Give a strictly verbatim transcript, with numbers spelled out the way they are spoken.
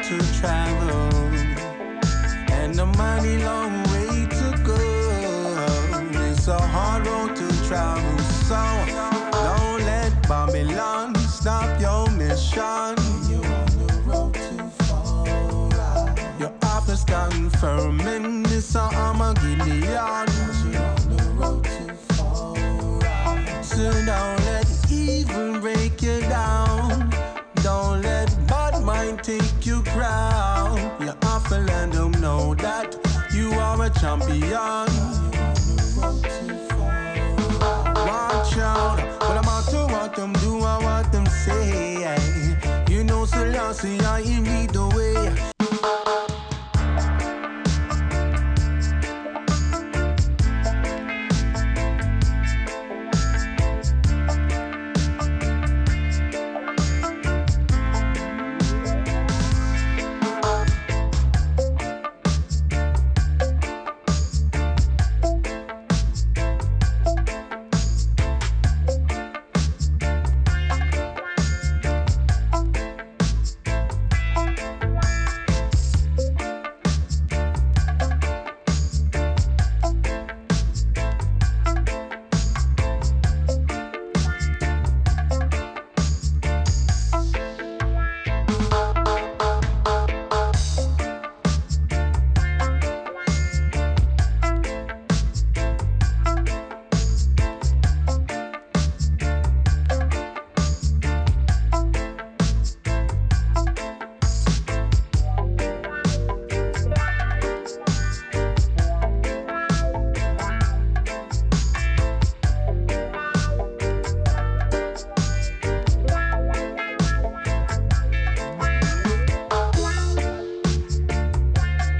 to travel and a mighty long way to go. It's a hard road to travel, so don't let Babylon stop your mission. You're on the road to fall. Your office stand firm in this Armageddon. You're on the road to fall. So don't let evil break you down. Don't let bad mind take your crown. You have to let them know that you are a champion. Watch out, but I'm out to what them do and what them say. You know, Selassie, I am the